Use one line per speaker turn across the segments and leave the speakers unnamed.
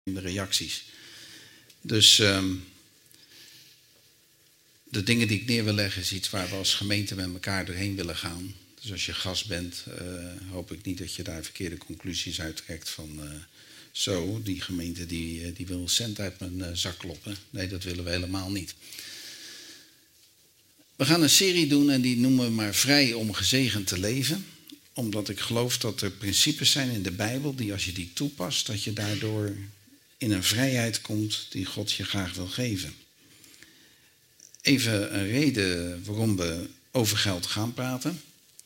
de reacties. Dus de dingen die ik neer wil leggen is iets waar we als gemeente met elkaar doorheen willen gaan. Dus als je gast bent, hoop ik niet dat je daar verkeerde conclusies uittrekt van zo, die gemeente die wil cent uit mijn zak kloppen. Nee, dat willen we helemaal niet. We gaan een serie doen en die noemen we maar Vrij om gezegend te leven. Omdat ik geloof dat er principes zijn in de Bijbel die als je die toepast, dat je daardoor in een vrijheid komt die God je graag wil geven. Even een reden waarom we over geld gaan praten.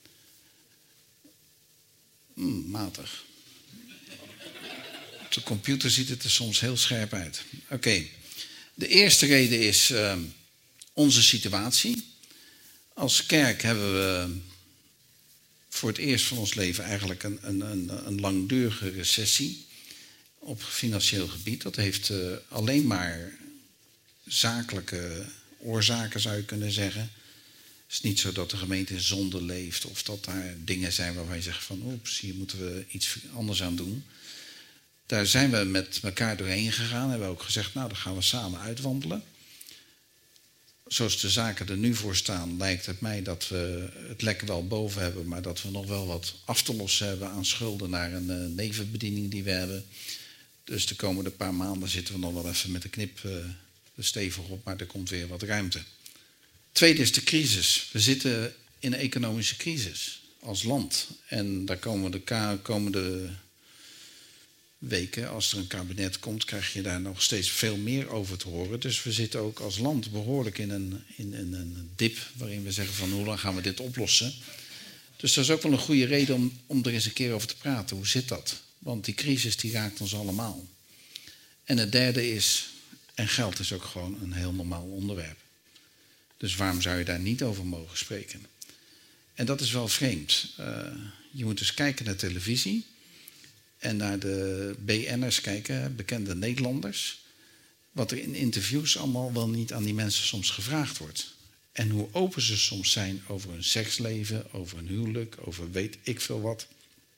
Matig. Op de computer ziet het er soms heel scherp uit. Oké. De eerste reden is onze situatie. Als kerk hebben we voor het eerst van ons leven eigenlijk een langdurige recessie op financieel gebied. Dat heeft alleen maar zakelijke oorzaken, zou je kunnen zeggen. Het is niet zo dat de gemeente in zonde leeft of dat daar dingen zijn waarvan je zegt van oeps, hier moeten we iets anders aan doen. Daar zijn we met elkaar doorheen gegaan en hebben ook gezegd, nou dan gaan we samen uitwandelen. Zoals de zaken er nu voor staan, lijkt het mij dat we het lekker wel boven hebben, maar dat we nog wel wat af te lossen hebben aan schulden naar een nevenbediening die we hebben. Dus de komende paar maanden zitten we nog wel even met de knip stevig op, maar er komt weer wat ruimte. Tweede is de crisis. We zitten in een economische crisis als land. En daar komen de komende weken, als er een kabinet komt, krijg je daar nog steeds veel meer over te horen. Dus we zitten ook als land behoorlijk in een dip waarin we zeggen van hoe lang gaan we dit oplossen. Dus dat is ook wel een goede reden om er eens een keer over te praten. Hoe zit dat? Want die crisis die raakt ons allemaal. En het derde is, en geld is ook gewoon een heel normaal onderwerp. Dus waarom zou je daar niet over mogen spreken? En dat is wel vreemd. Je moet dus kijken naar televisie en naar de BN'ers kijken, bekende Nederlanders. Wat er in interviews allemaal wel niet aan die mensen soms gevraagd wordt. En hoe open ze soms zijn over hun seksleven, over hun huwelijk, over weet ik veel wat.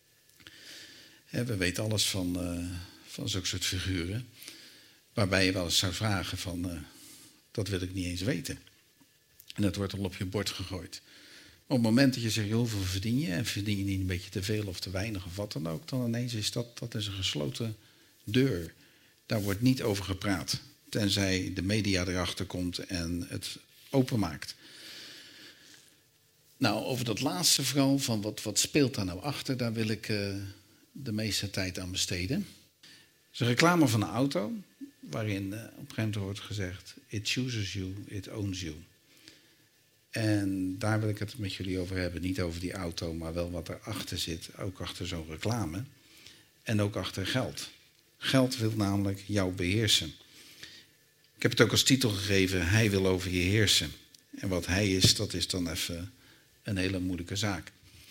We weten alles van zulke soort figuren. Waarbij je wel eens zou vragen van, dat wil ik niet eens weten. En dat wordt al op je bord gegooid. Maar op het moment dat je zegt, hoeveel verdien je? En verdien je niet een beetje te veel of te weinig of wat dan ook. Dan ineens is dat is een gesloten deur. Daar wordt niet over gepraat. Tenzij de media erachter komt en het openmaakt. Nou, over dat laatste vooral, van wat speelt daar nou achter? Daar wil ik de meeste tijd aan besteden. Het is een reclame van een auto, waarin op een gegeven moment wordt gezegd, it chooses you, it owns you. En daar wil ik het met jullie over hebben. Niet over die auto, maar wel wat erachter zit. Ook achter zo'n reclame. En ook achter geld. Geld wil namelijk jou beheersen. Ik heb het ook als titel gegeven, hij wil over je heersen. En wat hij is, dat is dan even een hele moeilijke zaak.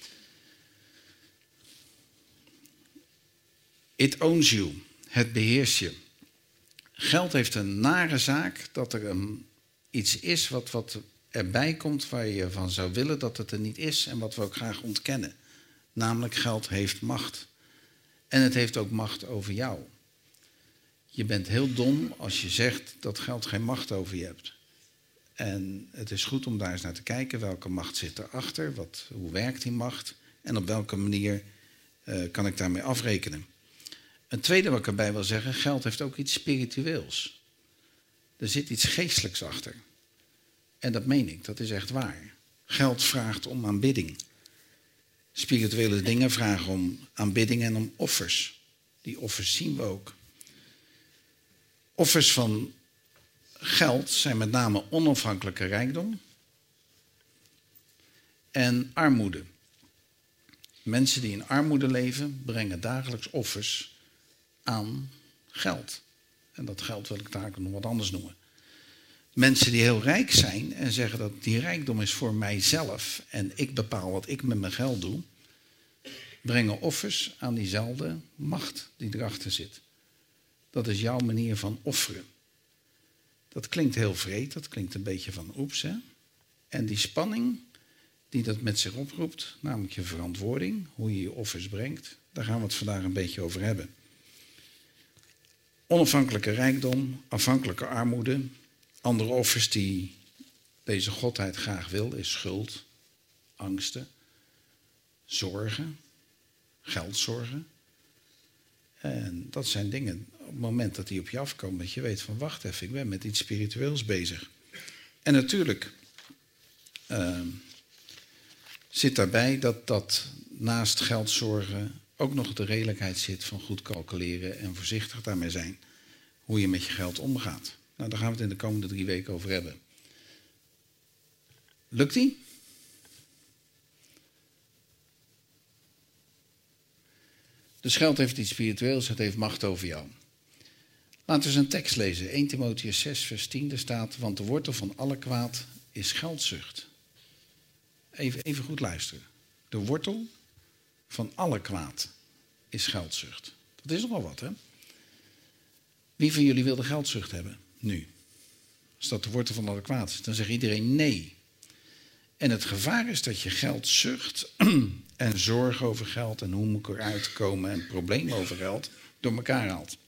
It owns you. Het beheerst je. Geld heeft een nare zaak dat er iets is wat erbij komt waar je van zou willen dat het er niet is en wat we ook graag ontkennen. Namelijk geld heeft macht. En het heeft ook macht over jou. Je bent heel dom als je zegt dat geld geen macht over je hebt. En het is goed om daar eens naar te kijken. Welke macht zit erachter? Hoe werkt die macht? En op welke manier kan ik daarmee afrekenen? Een tweede wat ik erbij wil zeggen, geld heeft ook iets spiritueels. Er zit iets geestelijks achter. En dat meen ik, dat is echt waar. Geld vraagt om aanbidding. Spirituele dingen vragen om aanbidding en om offers. Die offers zien we ook. Offers van geld zijn met name onafhankelijke rijkdom en armoede. Mensen die in armoede leven brengen dagelijks offers aan geld. En dat geld wil ik daar nog wat anders noemen. Mensen die heel rijk zijn en zeggen dat die rijkdom is voor mijzelf en ik bepaal wat ik met mijn geld doe, brengen offers aan diezelfde macht die erachter zit. Dat is jouw manier van offeren. Dat klinkt heel vreed, dat klinkt een beetje van oeps, hè? En die spanning die dat met zich oproept, namelijk je verantwoording, hoe je je offers brengt, daar gaan we het vandaag een beetje over hebben. Onafhankelijke rijkdom, afhankelijke armoede. Andere offers die deze godheid graag wil, is schuld, angsten, zorgen, geldzorgen. En dat zijn dingen op het moment dat die op je afkomen, dat je weet van wacht even, ik ben met iets spiritueels bezig. En natuurlijk zit daarbij dat naast geldzorgen ook nog de redelijkheid zit van goed calculeren en voorzichtig daarmee zijn. Hoe je met je geld omgaat. Nou, daar gaan we het in de komende 3 weken over hebben. Lukt die? Dus geld heeft iets spiritueels, het heeft macht over jou. Laten we eens een tekst lezen. 1 Timotheüs 6 vers 10, daar staat, want de wortel van alle kwaad is geldzucht. Even goed luisteren. De wortel van alle kwaad is geldzucht. Dat is nogal wat, hè? Wie van jullie wil de geldzucht hebben? Nu. Als dat de wortel van alle kwaad is, dan zegt iedereen nee. En het gevaar is dat je geldzucht en zorg over geld en hoe moet ik eruit komen en problemen over geld door elkaar haalt.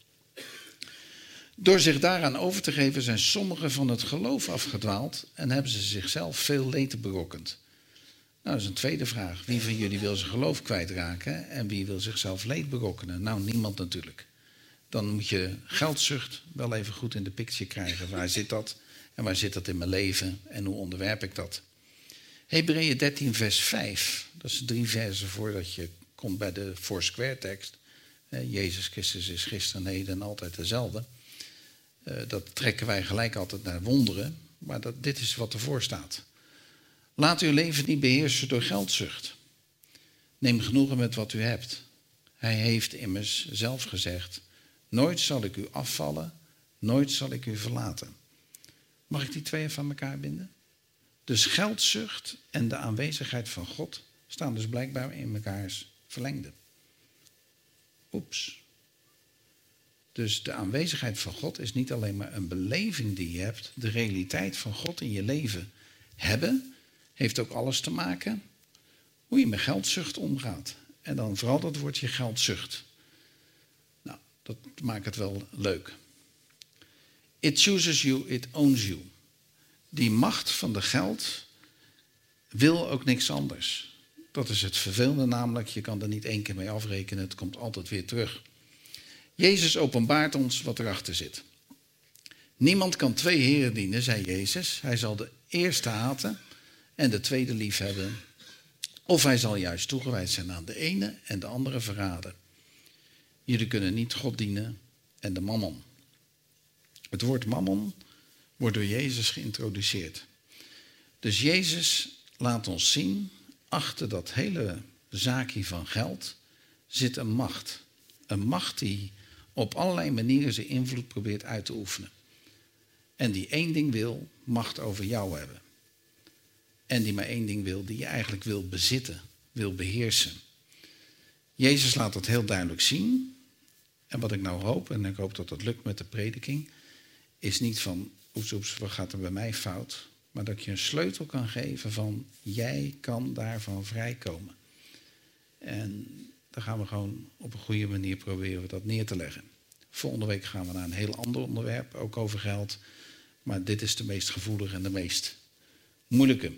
Door zich daaraan over te geven zijn sommigen van het geloof afgedwaald en hebben ze zichzelf veel leed berokkend. Nou, dat is een tweede vraag. Wie van jullie wil zijn geloof kwijtraken en wie wil zichzelf leed berokkenen? Nou, niemand natuurlijk. Dan moet je geldzucht wel even goed in de picture krijgen. Waar zit dat? En waar zit dat in mijn leven? En hoe onderwerp ik dat? Hebreeën 13 vers 5. Dat is 3 versen voordat je komt bij de Foursquare tekst. Jezus Christus is gisteren, heden en altijd dezelfde. Dat trekken wij gelijk altijd naar wonderen. Maar dit is wat ervoor staat. Laat uw leven niet beheersen door geldzucht. Neem genoegen met wat u hebt. Hij heeft immers zelf gezegd, nooit zal ik u afvallen, nooit zal ik u verlaten. Mag ik die twee even aan elkaar binden? Dus geldzucht en de aanwezigheid van God staan dus blijkbaar in mekaars verlengde. Oeps. Dus de aanwezigheid van God is niet alleen maar een beleving die je hebt. De realiteit van God in je leven hebben heeft ook alles te maken hoe je met geldzucht omgaat. En dan vooral dat woordje geldzucht. Nou, dat maakt het wel leuk. It chooses you, it owns you. Die macht van de geld wil ook niks anders. Dat is het vervelende namelijk. Je kan er niet 1 keer mee afrekenen. Het komt altijd weer terug. Jezus openbaart ons wat erachter zit. Niemand kan 2 heren dienen, zei Jezus. Hij zal de eerste haten en de tweede lief hebben. Of hij zal juist toegewijd zijn aan de ene en de andere verraden. Jullie kunnen niet God dienen en de mammon. Het woord mammon wordt door Jezus geïntroduceerd. Dus Jezus laat ons zien, achter dat hele zaakje van geld zit een macht. Een macht die op allerlei manieren zijn invloed probeert uit te oefenen. En die 1 ding wil, macht over jou hebben. En die maar 1 ding wil, die je eigenlijk wil bezitten, wil beheersen. Jezus laat dat heel duidelijk zien. En wat ik nou hoop, en ik hoop dat dat lukt met de prediking, is niet van, oeps, wat gaat er bij mij fout? Maar dat je een sleutel kan geven van, jij kan daarvan vrijkomen. En dan gaan we gewoon op een goede manier proberen dat neer te leggen. Volgende week gaan we naar een heel ander onderwerp, ook over geld. Maar dit is de meest gevoelige en de meest moeilijke.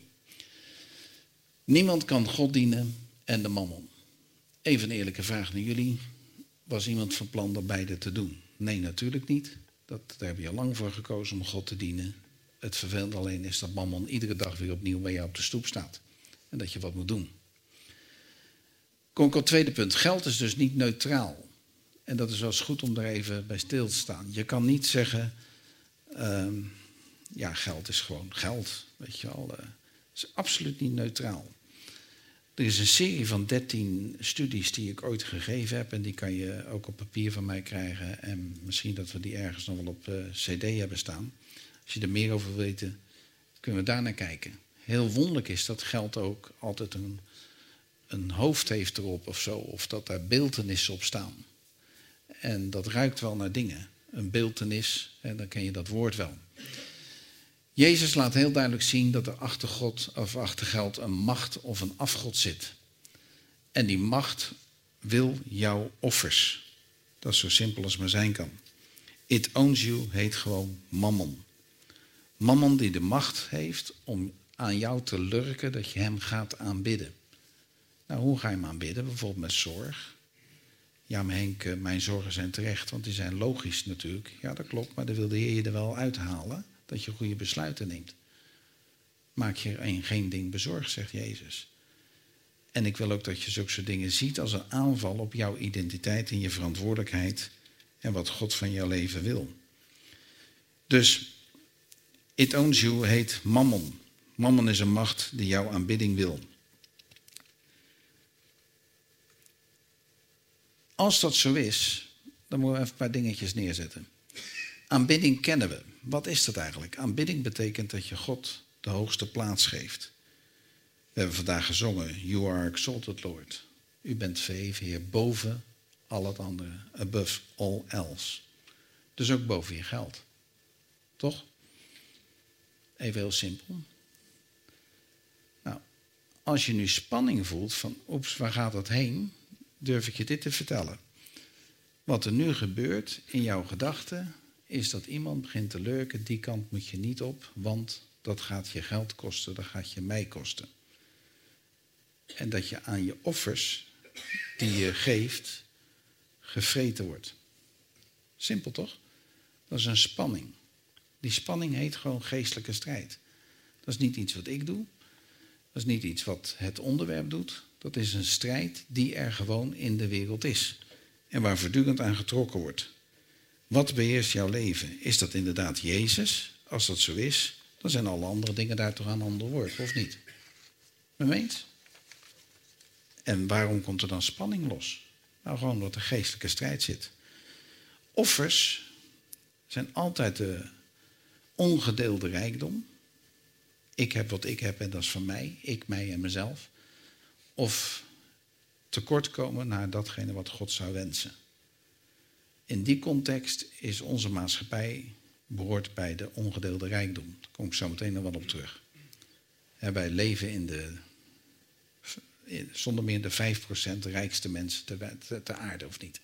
Niemand kan God dienen en de mammon. Even een eerlijke vraag naar jullie. Was iemand van plan dat beide te doen? Nee, natuurlijk niet. Daar heb je al lang voor gekozen om God te dienen. Het vervelende alleen is dat mammon iedere dag weer opnieuw bij jou op de stoep staat. En dat je wat moet doen. Kom ik op het tweede punt. Geld is dus niet neutraal. En dat is wel eens goed om daar even bij stil te staan. Je kan niet zeggen, geld is gewoon geld. Weet je wel. Het is absoluut niet neutraal. Er is een serie van 13 studies die ik ooit gegeven heb. En die kan je ook op papier van mij krijgen. En misschien dat we die ergens nog wel op cd hebben staan. Als je er meer over wil weten, kunnen we daar naar kijken. Heel wonderlijk is dat geld ook altijd een hoofd heeft erop of zo. Of dat daar beeltenissen op staan. En dat ruikt wel naar dingen. Een beeltenis, en dan ken je dat woord wel. Jezus laat heel duidelijk zien dat er achter God of achter geld een macht of een afgod zit. En die macht wil jouw offers. Dat is zo simpel als maar zijn kan. It owns you heet gewoon mammon. Mammon die de macht heeft om aan jou te lurken dat je hem gaat aanbidden. Nou, hoe ga je hem aanbidden? Bijvoorbeeld met zorg. Ja, maar Henk, mijn zorgen zijn terecht, want die zijn logisch natuurlijk. Ja, dat klopt, maar dan wil de Heer je er wel uithalen dat je goede besluiten neemt. Maak je geen ding bezorgd, zegt Jezus. En ik wil ook dat je zulke soort dingen ziet als een aanval op jouw identiteit en je verantwoordelijkheid en wat God van jouw leven wil. Dus it owns you heet mammon. Mammon is een macht die jouw aanbidding wil. Als dat zo is, dan moeten we even een paar dingetjes neerzetten. Aanbidding kennen we. Wat is dat eigenlijk? Aanbidding betekent dat je God de hoogste plaats geeft. We hebben vandaag gezongen, You are exalted, Lord. U bent verheven, Heer, boven al het andere. Above all else. Dus ook boven je geld. Toch? Even heel simpel. Nou, als je nu spanning voelt van, oeps, waar gaat dat heen? Durf ik je dit te vertellen. Wat er nu gebeurt in jouw gedachten is dat iemand begint te lurken, die kant moet je niet op, want dat gaat je geld kosten, dat gaat je mij kosten. En dat je aan je offers die je geeft, gevreten wordt. Simpel toch? Dat is een spanning. Die spanning heet gewoon geestelijke strijd. Dat is niet iets wat ik doe. Dat is niet iets wat het onderwerp doet. Dat is een strijd die er gewoon in de wereld is. En waar voortdurend aan getrokken wordt. Wat beheerst jouw leven? Is dat inderdaad Jezus? Als dat zo is, dan zijn alle andere dingen daar toch aan een ander woord, of niet? Me meent? En waarom komt er dan spanning los? Nou, gewoon omdat er geestelijke strijd zit. Offers zijn altijd de ongedeelde rijkdom. Ik heb wat ik heb en dat is van mij. Ik, mij en mezelf. Of tekortkomen naar datgene wat God zou wensen. In die context is onze maatschappij behoort bij de ongedeelde rijkdom. Daar kom ik zo meteen nog wel op terug. Wij leven zonder meer de 5% rijkste mensen ter aarde, of niet?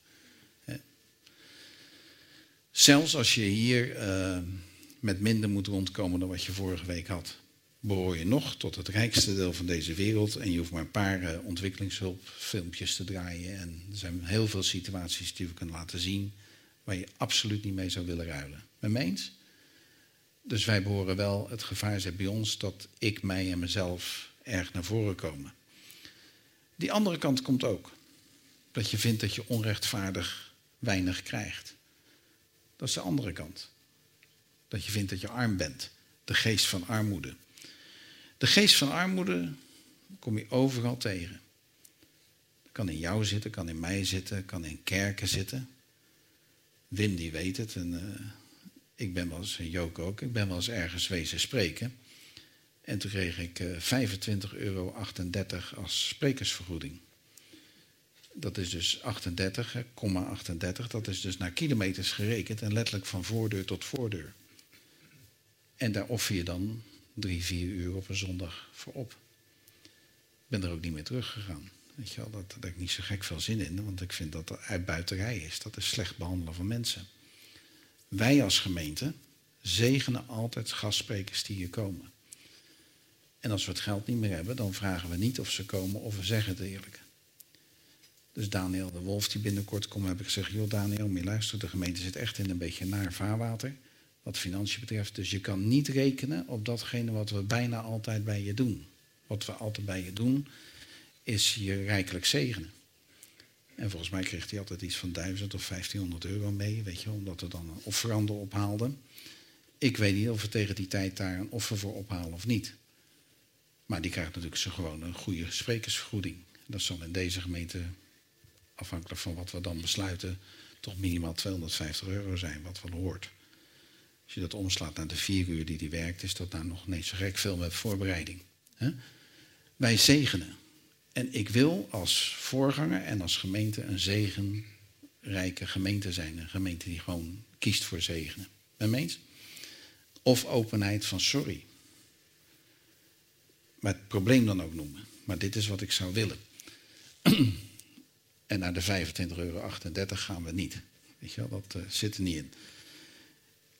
Zelfs als je hier met minder moet rondkomen dan wat je vorige week had, behoor je nog tot het rijkste deel van deze wereld en je hoeft maar een paar ontwikkelingshulpfilmpjes te draaien. En er zijn heel veel situaties die we kunnen laten zien waar je absoluut niet mee zou willen ruilen. Met me eens? Dus wij behoren wel, het gevaar zit bij ons dat ik, mij en mezelf erg naar voren komen. Die andere kant komt ook. Dat je vindt dat je onrechtvaardig weinig krijgt. Dat is de andere kant. Dat je vindt dat je arm bent. De geest van armoede. De geest van armoede kom je overal tegen. Kan in jou zitten, kan in mij zitten, kan in kerken zitten. Wim die weet het. En ik ben wel eens, Joke ook, ik ben wel eens ergens wezen spreken. En toen kreeg ik €25,38 als sprekersvergoeding. Dat is dus 38,38. Dat is dus naar kilometers gerekend en letterlijk van voordeur tot voordeur. En daar offer je dan 3-4 uur op een zondag voor op. Ik ben er ook niet meer teruggegaan. Weet je wel, daar heb ik niet zo gek veel zin in, want ik vind dat dat uitbuiterij is. Dat is slecht behandelen van mensen. Wij als gemeente zegenen altijd gastsprekers die hier komen. En als we het geld niet meer hebben, dan vragen we niet of ze komen of we zeggen het eerlijk. Dus Daniel de Wolf die binnenkort komt, heb ik gezegd, joh Daniel, maar luister, de gemeente zit echt in een beetje naar vaarwater, wat financiën betreft. Dus je kan niet rekenen op datgene wat we bijna altijd bij je doen. Wat we altijd bij je doen, is je rijkelijk zegenen. En volgens mij kreeg hij altijd iets van 1000 of 1500 euro mee, weet je, omdat we dan een offerande ophaalden. Ik weet niet of we tegen die tijd daar een offer voor ophalen of niet. Maar die krijgt natuurlijk gewoon een goede sprekersvergoeding. Dat zal in deze gemeente, afhankelijk van wat we dan besluiten, toch minimaal 250 euro zijn, wat wel hoort. Als je dat omslaat naar de 4 uur die hij werkt, is dat nou nog niet zo gek veel met voorbereiding. Wij zegenen. En ik wil als voorganger en als gemeente een zegenrijke gemeente zijn. Een gemeente die gewoon kiest voor zegenen. Ben je mee eens? Of openheid van sorry. Maar het probleem dan ook noemen. Maar dit is wat ik zou willen. En naar de €25,38 gaan we niet. Weet je wel, dat zit er niet in.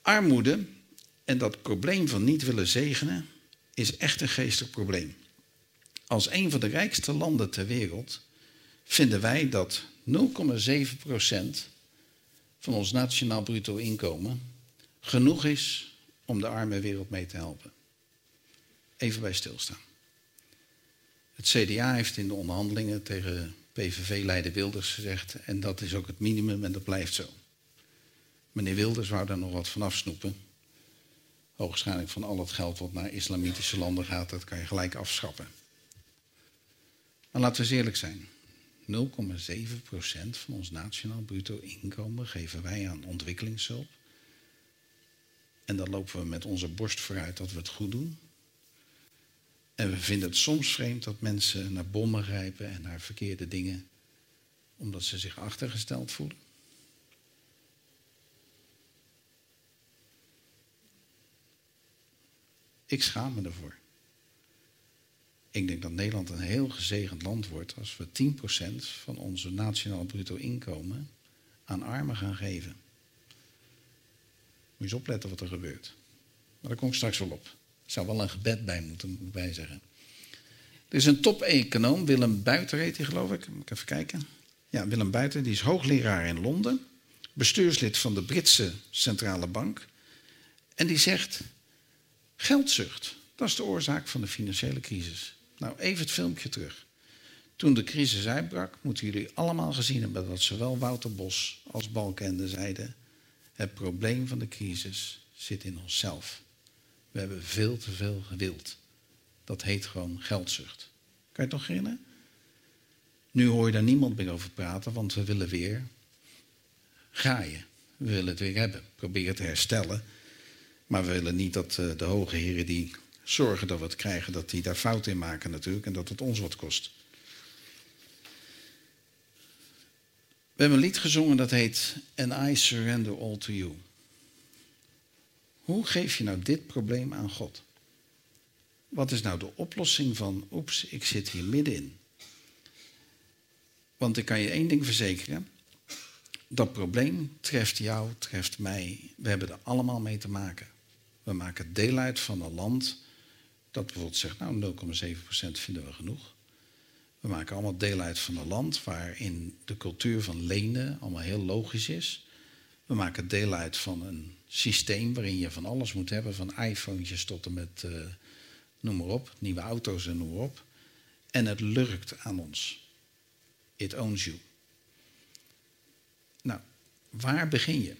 Armoede en dat probleem van niet willen zegenen is echt een geestelijk probleem. Als een van de rijkste landen ter wereld vinden wij dat 0,7% van ons nationaal bruto inkomen genoeg is om de arme wereld mee te helpen. Even bij stilstaan. Het CDA heeft in de onderhandelingen tegen PVV-leider Wilders gezegd, en dat is ook het minimum en dat blijft zo. Meneer Wilders wou daar nog wat van afsnoepen. Hoogstwaarschijnlijk van al het geld wat naar islamitische landen gaat, dat kan je gelijk afschappen. Maar laten we eens eerlijk zijn. 0,7% van ons nationaal bruto inkomen geven wij aan ontwikkelingshulp. En dan lopen we met onze borst vooruit dat we het goed doen. En we vinden het soms vreemd dat mensen naar bommen grijpen en naar verkeerde dingen, omdat ze zich achtergesteld voelen. Ik schaam me ervoor. Ik denk dat Nederland een heel gezegend land wordt als we 10% van onze nationaal bruto inkomen aan armen gaan geven. Moet je eens opletten wat er gebeurt. Maar daar kom ik straks wel op. Er zou wel een gebed bij moeten, moet ik bij zeggen. Er is een top-econoom, Willem Buiter heet hij geloof ik. Moet ik even kijken. Ja, Willem Buiter, die is hoogleraar in Londen. Bestuurslid van de Britse Centrale Bank. En die zegt, geldzucht, dat is de oorzaak van de financiële crisis. Nou, even het filmpje terug. Toen de crisis uitbrak, moeten jullie allemaal gezien hebben dat zowel Wouter Bos als Balkenende zeiden, het probleem van de crisis zit in onszelf. We hebben veel te veel gewild. Dat heet gewoon geldzucht. Kan je het nog herinneren? Nu hoor je daar niemand meer over praten, want we willen weer graaien. We willen het weer hebben. Proberen te herstellen. Maar we willen niet dat de hoge heren die zorgen dat we het krijgen, dat die daar fout in maken natuurlijk en dat het ons wat kost. We hebben een lied gezongen dat heet And I Surrender All to You. Hoe geef je nou dit probleem aan God? Wat is nou de oplossing van, oeps, ik zit hier middenin? Want ik kan je één ding verzekeren. Dat probleem treft jou, treft mij. We hebben er allemaal mee te maken. We maken deel uit van een land dat bijvoorbeeld zegt, nou 0,7% vinden we genoeg. We maken allemaal deel uit van een land waarin de cultuur van lenen allemaal heel logisch is. We maken deel uit van een systeem waarin je van alles moet hebben, van iPhones tot en met, noem maar op, nieuwe auto's en noem maar op. En het lurkt aan ons. It owns you. Nou, waar begin je?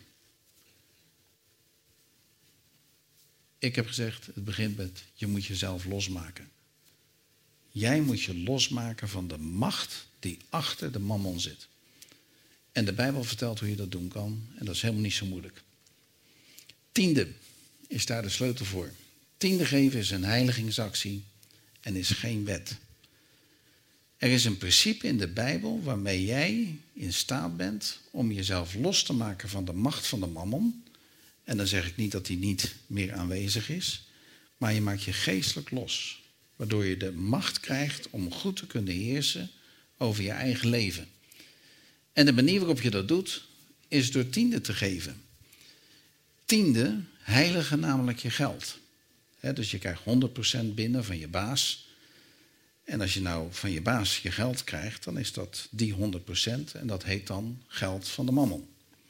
Ik heb gezegd, het begint met, je moet jezelf losmaken. Jij moet je losmaken van de macht die achter de mammon zit. En de Bijbel vertelt hoe je dat doen kan. En dat is helemaal niet zo moeilijk. Tiende is daar de sleutel voor. Tiende geven is een heiligingsactie en is geen wet. Er is een principe in de Bijbel waarmee jij in staat bent om jezelf los te maken van de macht van de mammon. En dan zeg ik niet dat die niet meer aanwezig is, maar je maakt je geestelijk los. Waardoor je de macht krijgt om goed te kunnen heersen over je eigen leven. En de manier waarop je dat doet, is door tiende te geven. Tiende heiligen namelijk je geld. Dus je krijgt 100% binnen van je baas. En als je nou van je baas je geld krijgt, dan is dat die 100% en dat heet dan geld van de mammon.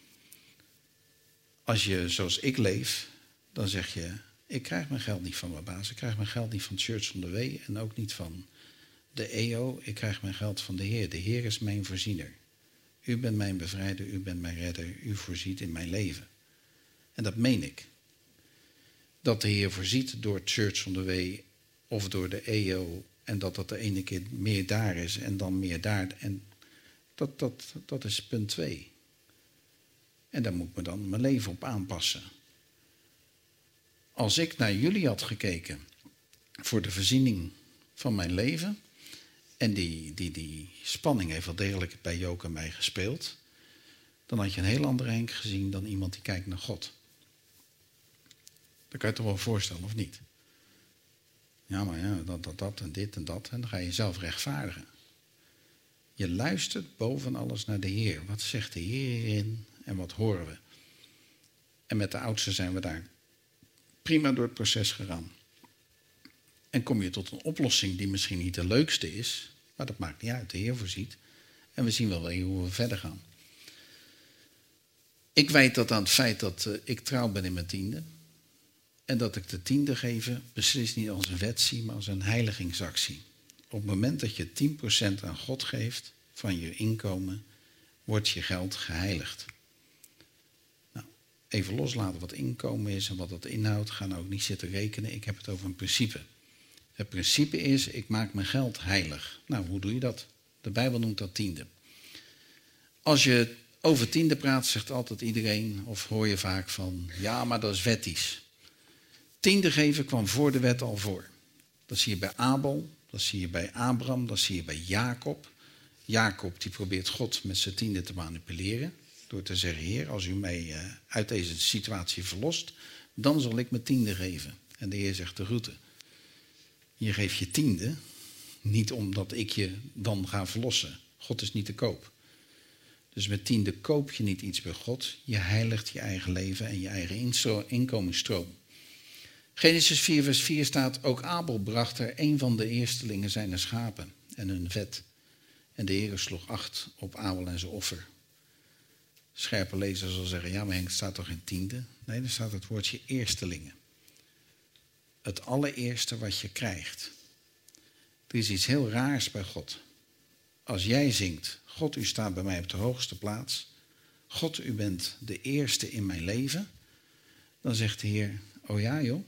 Als je zoals ik leef, dan zeg je, ik krijg mijn geld niet van mijn baas, ik krijg mijn geld niet van Church on the Way en ook niet van de EO, ik krijg mijn geld van de Heer. De Heer is mijn voorziener. U bent mijn bevrijder, u bent mijn redder, u voorziet in mijn leven. En dat meen ik. Dat de Heer voorziet door Church on the Way of door de EO en dat de ene keer meer daar is en dan meer daar. En dat is punt 2. En daar moet ik me dan mijn leven op aanpassen. Als ik naar jullie had gekeken voor de voorziening van mijn leven, en die spanning heeft wel degelijk bij Jook en mij gespeeld, dan had je een heel andere Henk gezien dan iemand die kijkt naar God. Dat kan je toch wel voorstellen, of niet? Ja, maar ja, dat en dit en dat. En dan ga je jezelf rechtvaardigen. Je luistert boven alles naar de Heer. Wat zegt de Heer hierin en wat horen we? En met de oudste zijn we daar prima door het proces gegaan. En kom je tot een oplossing die misschien niet de leukste is, maar dat maakt niet uit, de Heer voorziet. En we zien wel hoe we verder gaan. Ik wijt dat aan het feit dat ik trouw ben in mijn tiende. En dat ik de tiende geven beslist niet als een wet zie, maar als een heiligingsactie. Op het moment dat je 10% aan God geeft van je inkomen, wordt je geld geheiligd. Nou, even loslaten wat inkomen is en wat dat inhoudt. Ga nou ook niet zitten rekenen. Ik heb het over een principe. Het principe is, ik maak mijn geld heilig. Nou, hoe doe je dat? De Bijbel noemt dat tiende. Als je over tiende praat, zegt altijd iedereen, of hoor je vaak van, ja, maar dat is wettisch. Tiende geven kwam voor de wet al voor. Dat zie je bij Abel, dat zie je bij Abraham, dat zie je bij Jacob. Jacob die probeert God met zijn tiende te manipuleren. Door te zeggen, Heer, als u mij uit deze situatie verlost, dan zal ik mijn tiende geven. En de Heer zegt de route. Je geeft je tiende, niet omdat ik je dan ga verlossen. God is niet te koop. Dus met tiende koop je niet iets bij God. Je heiligt je eigen leven en je eigen inkomensstroom. Genesis 4 vers 4 staat, ook Abel bracht er een van de eerstelingen zijn schapen en hun vet. En de Heer sloeg acht op Abel en zijn offer. Scherpe lezer zal zeggen, ja maar Henk, staat toch geen tiende? Nee, er staat het woordje eerstelingen. Het allereerste wat je krijgt. Er is iets heel raars bij God. Als jij zingt, God, u staat bij mij op de hoogste plaats. God, u bent de eerste in mijn leven. Dan zegt de Heer, oh ja joh.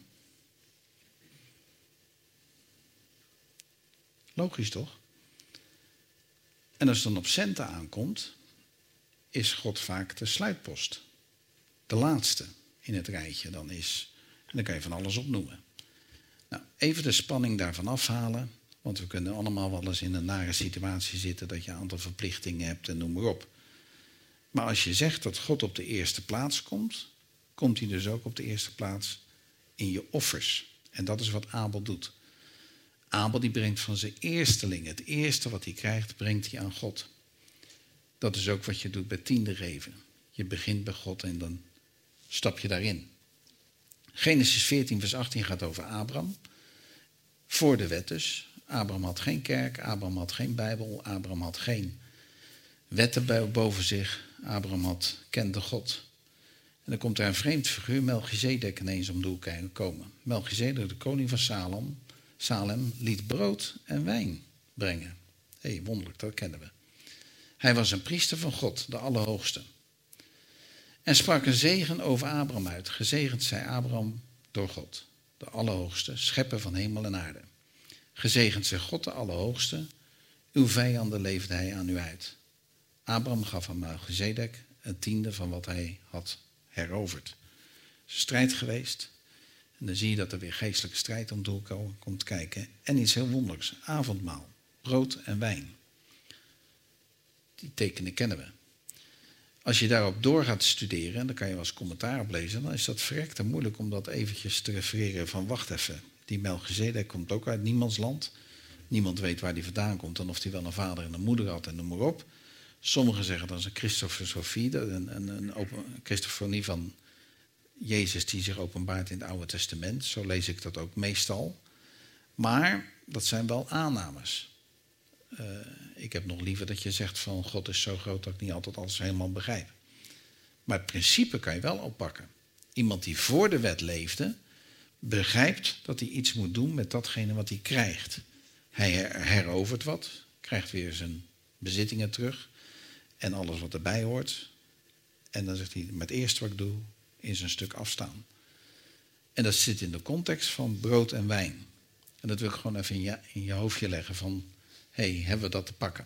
Logisch toch? En als het dan op centen aankomt, is God vaak de sluitpost. De laatste in het rijtje dan is. En dan kan je van alles opnoemen. Nou, even de spanning daarvan afhalen. Want we kunnen allemaal wel eens in een nare situatie zitten dat je een aantal verplichtingen hebt en noem maar op. Maar als je zegt dat God op de eerste plaats komt, komt hij dus ook op de eerste plaats in je offers. En dat is wat Abel doet. Abel die brengt van zijn eersteling, het eerste wat hij krijgt, brengt hij aan God. Dat is ook wat je doet bij tiende geven. Je begint bij God en dan stap je daarin. Genesis 14 vers 18 gaat over Abraham. Voor de wet dus. Abraham had geen kerk, Abraham had geen Bijbel, Abraham had geen wetten boven zich. Abraham kende God. En dan komt er een vreemd figuur, Melchizedek, ineens om de hoek komen. Melchizedek, de koning van Salem, liet brood en wijn brengen. Hé, wonderlijk, dat kennen we. Hij was een priester van God, de Allerhoogste. En sprak een zegen over Abraham uit. Gezegend zij Abraham door God, de Allerhoogste, schepper van hemel en aarde. Gezegend zij God, de Allerhoogste, uw vijanden leefde hij aan u uit. Abraham gaf aan Melchizedek een tiende van wat hij had heroverd. Strijd geweest. En dan zie je dat er weer geestelijke strijd om doel komt kijken. En iets heel wonderlijks, avondmaal, brood en wijn. Die tekenen kennen we. Als je daarop door gaat studeren, en dan kan je wel eens commentaar op lezen, dan is dat verrekte moeilijk om dat eventjes te refereren van wacht even. Die Melchizedek komt ook uit niemands land. Niemand weet waar die vandaan komt en of hij wel een vader en een moeder had en noem maar op. Sommigen zeggen dat is een Christofofanie, een Christofonie van Jezus die zich openbaart in het Oude Testament. Zo lees ik dat ook meestal. Maar dat zijn wel aannames. Ik heb nog liever dat je zegt van God is zo groot dat ik niet altijd alles helemaal begrijp. Maar het principe kan je wel oppakken. Iemand die voor de wet leefde, begrijpt dat hij iets moet doen met datgene wat hij krijgt. Hij herovert wat, krijgt weer zijn bezittingen terug en alles wat erbij hoort. En dan zegt hij, maar het eerste wat ik doe, is een stuk afstaan. En dat zit in de context van brood en wijn. En dat wil ik gewoon even in je hoofdje leggen van, hé, hebben we dat te pakken?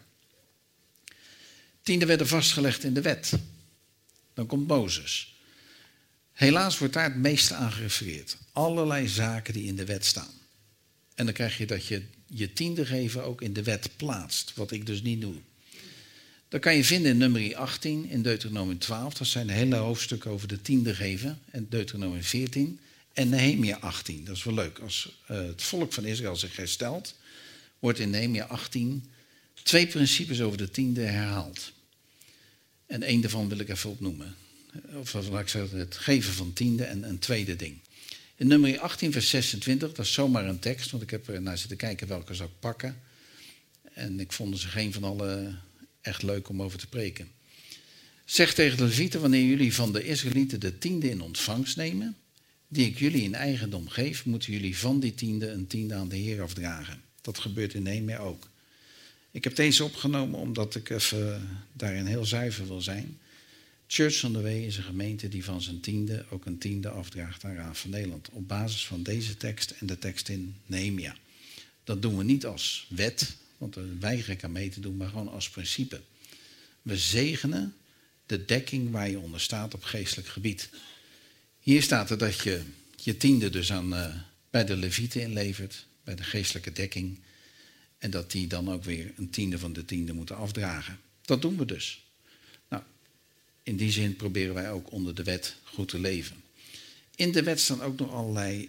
Tiende werden vastgelegd in de wet. Dan komt Mozes. Helaas wordt daar het meeste aan gerefereerd. Allerlei zaken die in de wet staan. En dan krijg je dat je je tiende geven ook in de wet plaatst. Wat ik dus niet doe. Dat kan je vinden in Numeri 18, in Deuteronomium 12. Dat zijn hele hoofdstukken over de tiende geven. En Deuteronomium 14 en Nehemia 18. Dat is wel leuk. Als het volk van Israël zich herstelt, wordt in Nehemia 18 2 principes over de tiende herhaald. En één daarvan wil ik even opnoemen. of laat ik zeggen, het geven van tiende en een tweede ding. In nummer 18 vers 26, dat is zomaar een tekst, want ik heb er naar zitten kijken welke zou ik pakken. En ik vond ze geen van alle echt leuk om over te preken. Zeg tegen de Levieten, wanneer jullie van de Israëlieten de tiende in ontvangst nemen, die ik jullie in eigendom geef, moeten jullie van die tiende een tiende aan de Heer afdragen. Dat gebeurt in Nehemia ook. Ik heb deze opgenomen omdat ik even daarin heel zuiver wil zijn. Church on the Way is een gemeente die van zijn tiende ook een tiende afdraagt aan Raad van Nederland. Op basis van deze tekst en de tekst in Nehemia. Dat doen we niet als wet, want daar weiger ik aan mee te doen, maar gewoon als principe. We zegenen de dekking waar je onder staat op geestelijk gebied. Hier staat er dat je je tiende dus bij de Levieten inlevert, bij de geestelijke dekking. En dat die dan ook weer een tiende van de tiende moeten afdragen. Dat doen we dus. Nou, in die zin proberen wij ook onder de wet goed te leven. In de wet staan ook nog allerlei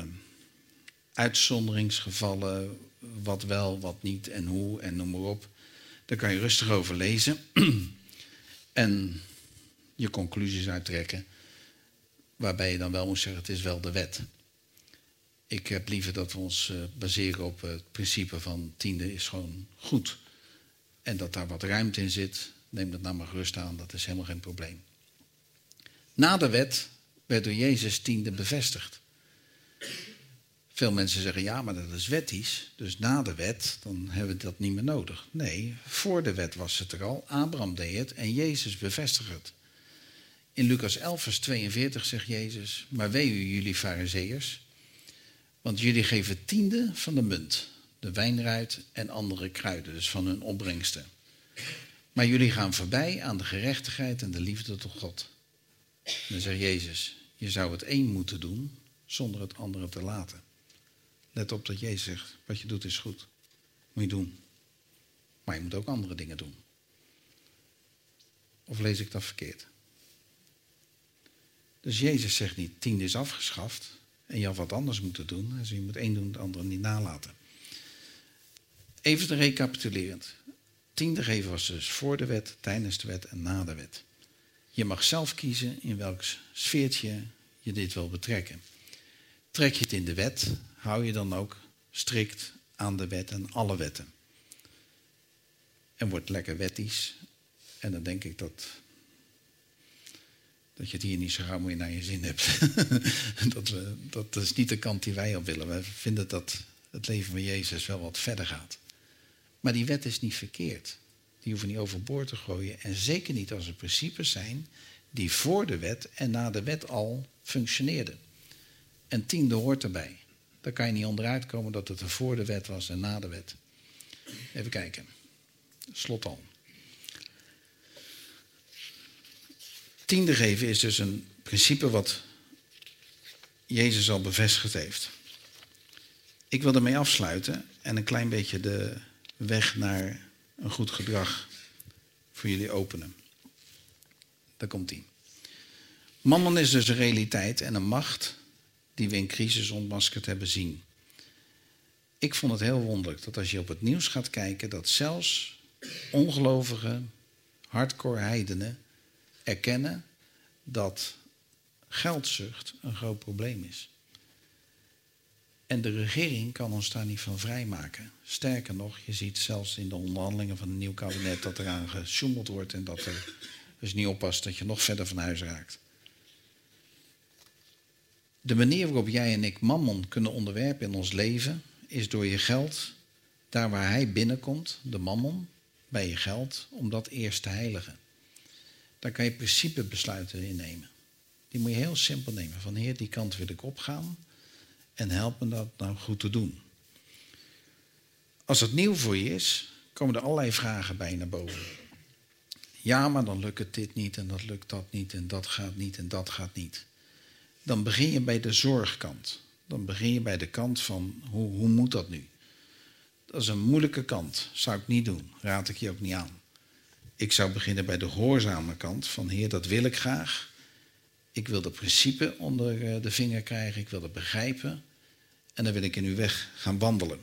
uitzonderingsgevallen, wat wel, wat niet en hoe en noem maar op. Daar kan je rustig over lezen en je conclusies uittrekken, waarbij je dan wel moet zeggen, het is wel de wet. Ik heb liever dat we ons baseren op het principe van tiende is gewoon goed. En dat daar wat ruimte in zit, neem dat nou maar gerust aan, dat is helemaal geen probleem. Na de wet werd door Jezus tiende bevestigd. Veel mensen zeggen, ja, maar dat is wettisch. Dus na de wet, dan hebben we dat niet meer nodig. Nee, voor de wet was het er al. Abraham deed het en Jezus bevestigt het. In Lucas 11 vers 42 zegt Jezus, maar wee u jullie farizeeërs, want jullie geven tiende van de munt, de wijnruit en andere kruiden, dus van hun opbrengsten. Maar jullie gaan voorbij aan de gerechtigheid en de liefde tot God. En dan zegt Jezus, je zou het een moeten doen zonder het andere te laten. Let op dat Jezus zegt, wat je doet is goed. Moet je doen. Maar je moet ook andere dingen doen. Of lees ik dat verkeerd? Dus Jezus zegt niet, tiende is afgeschaft en je had wat anders moeten doen. Dus je moet één doen, het andere niet nalaten. Even te recapitulerend. Tiende geven was dus voor de wet, tijdens de wet en na de wet. Je mag zelf kiezen in welk sfeertje je dit wil betrekken. Trek je het in de wet, hou je dan ook strikt aan de wet en alle wetten. En wordt lekker wettisch. En dan denk ik dat je het hier niet zo gauw meer naar je zin hebt. Dat is niet de kant die wij op willen. We vinden dat het leven van Jezus wel wat verder gaat. Maar die wet is niet verkeerd. Die hoeven we niet overboord te gooien. En zeker niet als er principes zijn die voor de wet en na de wet al functioneerden. En tiende hoort erbij. Daar kan je niet onderuit komen dat het er voor de wet was en na de wet. Even kijken. Slot al. Tiende geven is dus een principe wat Jezus al bevestigd heeft. Ik wil ermee afsluiten en een klein beetje de weg naar een goed gedrag voor jullie openen. Daar komt ie. Mammon is dus een realiteit en een macht die we in crisis ontmaskerd hebben zien. Ik vond het heel wonderlijk dat als je op het nieuws gaat kijken, dat zelfs ongelovige, hardcore heidenen erkennen dat geldzucht een groot probleem is. En de regering kan ons daar niet van vrijmaken. Sterker nog, je ziet zelfs in de onderhandelingen van een nieuw kabinet dat eraan gesjoemeld wordt en dat er, als je niet oppast, dat je nog verder van huis raakt. De manier waarop jij en ik mammon kunnen onderwerpen in ons leven is door je geld, daar waar hij binnenkomt, de mammon, bij je geld, om dat eerst te heiligen. Daar kan je principebesluiten in nemen. Die moet je heel simpel nemen. Van Heer, die kant wil ik opgaan en help me dat nou goed te doen. Als het nieuw voor je is, komen er allerlei vragen bij naar boven. Ja, maar dan lukt het dit niet en dat lukt dat niet en dat gaat niet en dat gaat niet. Dan begin je bij de zorgkant. Dan begin je bij de kant van hoe moet dat nu? Dat is een moeilijke kant. Zou ik niet doen. Raad ik je ook niet aan. Ik zou beginnen bij de gehoorzame kant van Heer, dat wil ik graag. Ik wil de principe onder de vinger krijgen. Ik wil het begrijpen. En dan wil ik in uw weg gaan wandelen.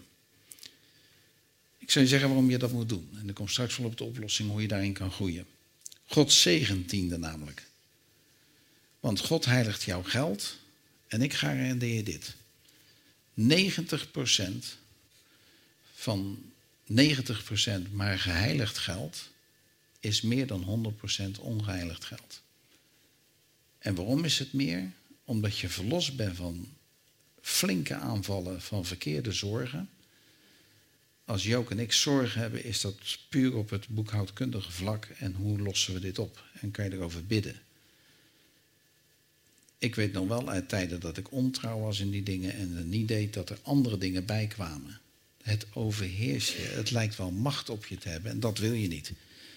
Ik zou je zeggen waarom je dat moet doen. En ik kom straks wel op de oplossing hoe je daarin kan groeien. God zegent tiende namelijk. Want God heiligt jouw geld en ik garandeer dit. 90% van 90% maar geheiligd geld is meer dan 100% ongeheiligd geld. En waarom is het meer? Omdat je verlost bent van flinke aanvallen van verkeerde zorgen. Als Jook en ik zorgen hebben, is dat puur op het boekhoudkundige vlak. En hoe lossen we dit op? En kan je erover bidden? Ik weet nog wel uit tijden dat ik ontrouw was in die dingen en het niet deed dat er andere dingen bij kwamen. Het overheerst je. Het lijkt wel macht op je te hebben en dat wil je niet.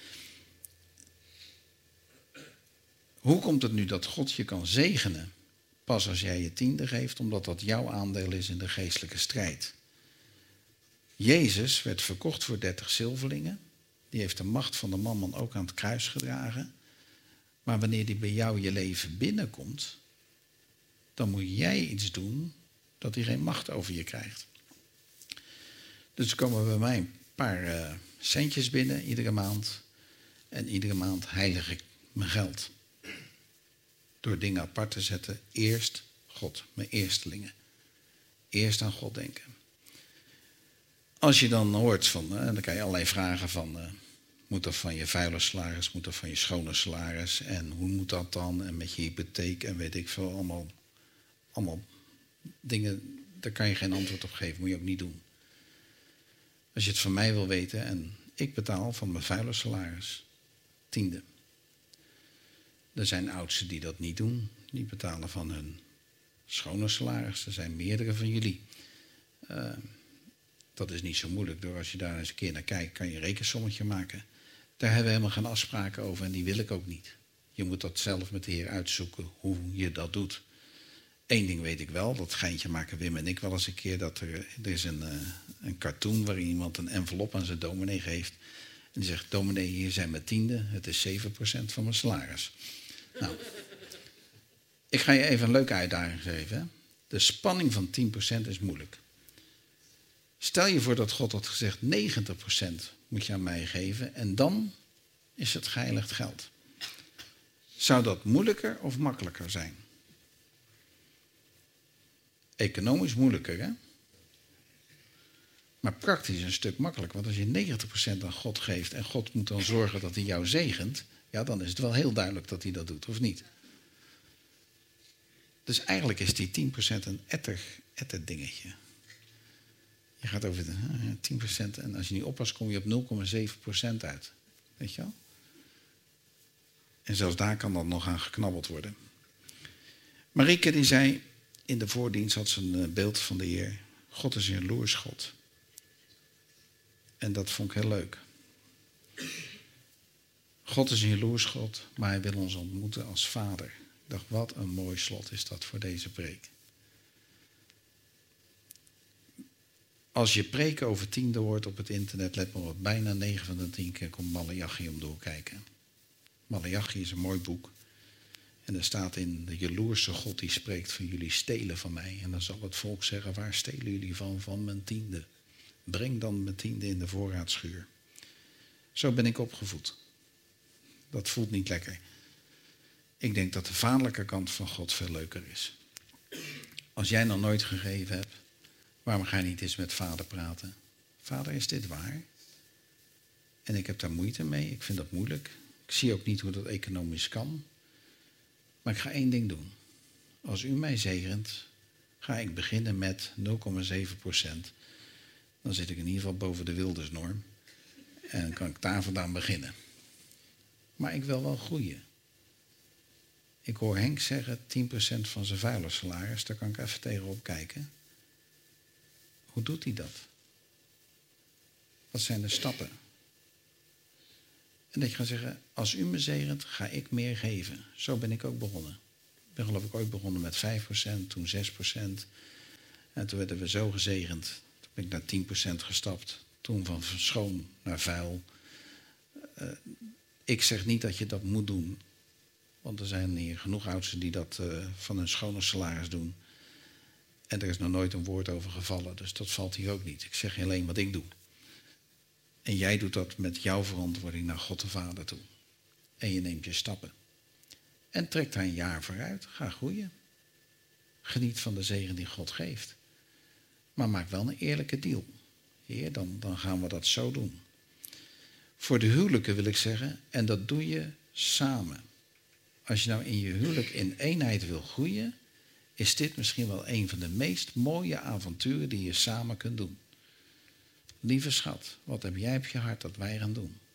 Hoe komt het nu dat God je kan zegenen? Pas als jij je tiende geeft, omdat dat jouw aandeel is in de geestelijke strijd. Jezus werd verkocht voor 30 zilverlingen. Die heeft de macht van de mammon ook aan het kruis gedragen. Maar wanneer die bij jou je leven binnenkomt, dan moet jij iets doen dat hij geen macht over je krijgt. Dus komen bij mij een paar centjes binnen iedere maand. En iedere maand heilig ik mijn geld. Door dingen apart te zetten. Eerst God, mijn eerstelingen. Eerst aan God denken. Als je dan hoort van, dan kan je allerlei vragen van, moet dat van je vuile salaris, moet dat van je schone salaris en hoe moet dat dan en met je hypotheek en weet ik veel, allemaal dingen, daar kan je geen antwoord op geven, moet je ook niet doen. Als je het van mij wil weten en ik betaal van mijn vuile salaris 10e. Er zijn oudsten die dat niet doen, die betalen van hun schone salaris, er zijn meerdere van jullie. Dat is niet zo moeilijk. Door als je daar eens een keer naar kijkt, kan je een rekensommetje maken. Daar hebben we helemaal geen afspraken over en die wil ik ook niet. Je moet dat zelf met de Heer uitzoeken hoe je dat doet. Eén ding weet ik wel, dat geintje maken Wim en ik wel eens een keer. Dat er is een cartoon waarin iemand een envelop aan zijn dominee geeft. En die zegt, dominee, hier zijn mijn tiende, het is 7% van mijn salaris. Nou, ik ga je even een leuke uitdaging geven. Hè? De spanning van 10% is moeilijk. Stel je voor dat God had gezegd 90% moet je aan mij geven en dan is het geheiligd geld. Zou dat moeilijker of makkelijker zijn? Economisch moeilijker, hè? Maar praktisch een stuk makkelijker. Want als je 90% aan God geeft en God moet dan zorgen dat hij jou zegent, ja, dan is het wel heel duidelijk dat hij dat doet, of niet? Dus eigenlijk is die 10% een etter dingetje. Je gaat over de 10% en als je niet oppast kom je op 0,7% uit. Weet je wel? En zelfs daar kan dan nog aan geknabbeld worden. Marieke die zei, in de voordienst had ze een beeld van de Heer. God is een jaloers God. En dat vond ik heel leuk. God is een jaloers God, maar hij wil ons ontmoeten als vader. Ik dacht, wat een mooi slot is dat voor deze preek. Als je preken over tiende hoort op het internet, let maar op, bijna 9 van de 10 keer komt Maleachi om doorkijken. Maleachi is een mooi boek. En er staat in, de jaloerse God die spreekt van jullie stelen van mij. En dan zal het volk zeggen, waar stelen jullie van? Van mijn tiende. Breng dan mijn tiende in de voorraadschuur. Zo ben ik opgevoed. Dat voelt niet lekker. Ik denk dat de vaderlijke kant van God veel leuker is. Als jij nog nooit gegeven hebt, waarom ga je niet eens met vader praten? Vader, is dit waar? En ik heb daar moeite mee, ik vind dat moeilijk. Ik zie ook niet hoe dat economisch kan. Maar ik ga één ding doen. Als u mij zegent, ga ik beginnen met 0,7%. Dan zit ik in ieder geval boven de Wildersnorm. En kan ik daar vandaan beginnen. Maar ik wil wel groeien. Ik hoor Henk zeggen 10% van zijn vuile salaris. Daar kan ik even tegenop kijken. Hoe doet hij dat? Wat zijn de stappen? En dat je gaat zeggen, als u me zegent, ga ik meer geven. Zo ben ik ook begonnen. Ik ben geloof ik ooit begonnen met 5%, toen 6%. En toen werden we zo gezegend. Toen ben ik naar 10% gestapt. Toen van schoon naar vuil. Ik zeg niet dat je dat moet doen. Want er zijn hier genoeg oudsten die dat van hun schone salaris doen. En er is nog nooit een woord over gevallen. Dus dat valt hier ook niet. Ik zeg alleen wat ik doe. En jij doet dat met jouw verantwoording naar God de Vader toe. En je neemt je stappen. En trek daar een jaar vooruit. Ga groeien. Geniet van de zegen die God geeft. Maar maak wel een eerlijke deal. Heer, dan gaan we dat zo doen. Voor de huwelijken wil ik zeggen, en dat doe je samen. Als je nou in je huwelijk in eenheid wil groeien, is dit misschien wel een van de meest mooie avonturen die je samen kunt doen. Lieve schat, wat heb jij op je hart dat wij gaan doen?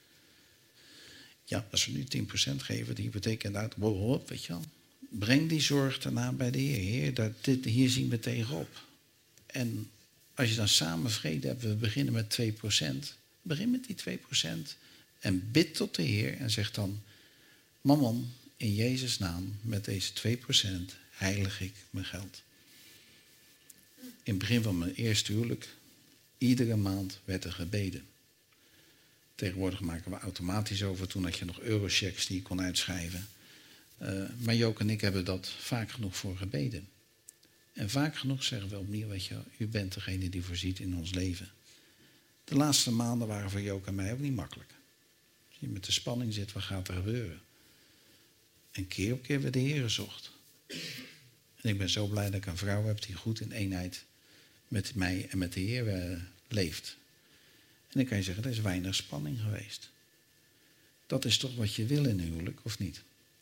Ja, als we nu 10% geven, de hypotheek en uit, weet je wel. Breng die zorg daarna bij de Heer. Heer, hier zien we tegenop. En als je dan samen vrede hebt, we beginnen met 2%. Begin met die 2% en bid tot de Heer en zeg dan, Mammon, in Jezus' naam, met deze 2% heilig ik mijn geld. In het begin van mijn eerste huwelijk, iedere maand werd er gebeden. Tegenwoordig maken we automatisch over, toen had je nog eurochecks die je kon uitschrijven. Maar Jook en ik hebben dat vaak genoeg voor gebeden. En vaak genoeg zeggen we opnieuw, weet je, u bent degene die voorziet in ons leven. De laatste maanden waren voor Jook en mij ook niet makkelijk. Als je met de spanning zit, wat gaat er gebeuren? En keer op keer werd de Heer gezocht. En ik ben zo blij dat ik een vrouw heb die goed in eenheid met mij en met de Heer leeft. En dan kan je zeggen, er is weinig spanning geweest. Dat is toch wat je wil in een huwelijk, of niet?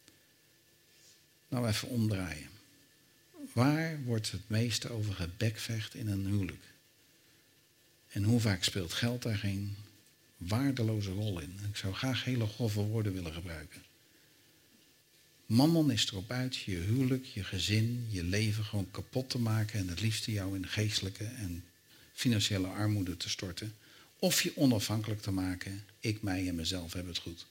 Nou, even omdraaien. Waar wordt het meeste over gebekvecht in een huwelijk? En hoe vaak speelt geld daar geen waardeloze rol in? Ik zou graag hele grove woorden willen gebruiken. Mammon is erop uit je huwelijk, je gezin, je leven gewoon kapot te maken en het liefste jou in geestelijke en financiële armoede te storten. Of je onafhankelijk te maken, ik, mij en mezelf hebben het goed.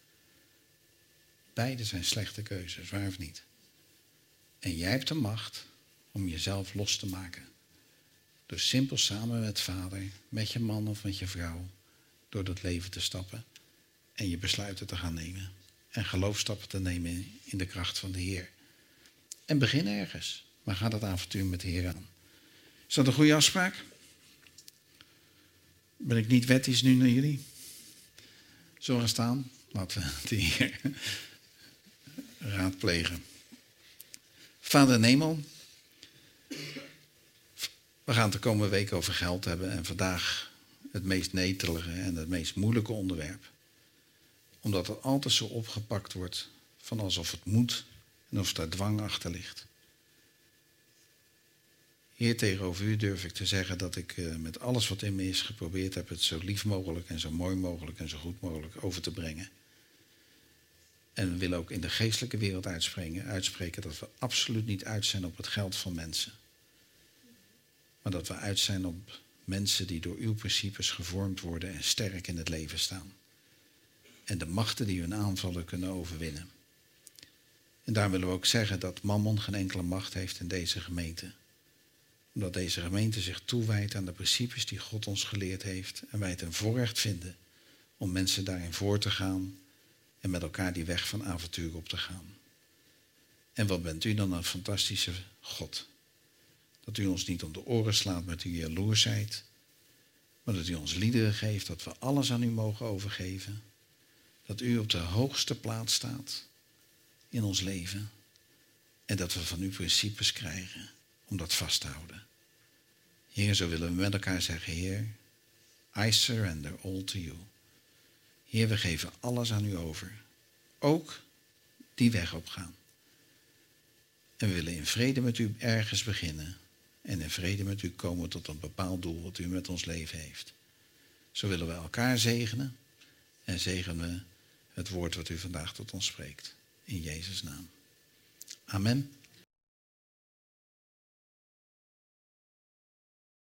Beide zijn slechte keuzes, waar of niet? En jij hebt de macht om jezelf los te maken. Door simpel samen met vader, met je man of met je vrouw, door dat leven te stappen en je besluiten te gaan nemen. En geloofstappen te nemen in de kracht van de Heer. En begin ergens, maar ga dat avontuur met de Heer aan. Is dat een goede afspraak? Ben ik niet wettisch nu naar jullie? Zullen we gaan staan? Laten we de Heer raadplegen. Vader in hemel, we gaan het de komende week over geld hebben. En vandaag het meest netelige en het meest moeilijke onderwerp. Omdat het altijd zo opgepakt wordt van alsof het moet en of daar dwang achter ligt. Heer, tegenover u durf ik te zeggen dat ik met alles wat in me is geprobeerd heb het zo lief mogelijk en zo mooi mogelijk en zo goed mogelijk over te brengen. En we willen ook in de geestelijke wereld uitspreken dat we absoluut niet uit zijn op het geld van mensen. Maar dat we uit zijn op mensen die door uw principes gevormd worden en sterk in het leven staan. En de machten die hun aanvallen kunnen overwinnen. En daar willen we ook zeggen dat Mammon geen enkele macht heeft in deze gemeente. Omdat deze gemeente zich toewijdt aan de principes die God ons geleerd heeft. En wij het een voorrecht vinden om mensen daarin voor te gaan. En met elkaar die weg van avontuur op te gaan. En wat bent u dan een fantastische God. Dat u ons niet om de oren slaat met uw jaloersheid. Maar dat u ons liederen geeft dat we alles aan u mogen overgeven. Dat u op de hoogste plaats staat in ons leven. En dat we van uw principes krijgen om dat vast te houden. Heer, zo willen we met elkaar zeggen, Heer, I surrender all to you. Heer, we geven alles aan u over. Ook die weg opgaan. En we willen in vrede met u ergens beginnen. En in vrede met u komen tot een bepaald doel wat u met ons leven heeft. Zo willen we elkaar zegenen. En zegenen we het woord wat u vandaag tot ons spreekt. In Jezus' naam. Amen.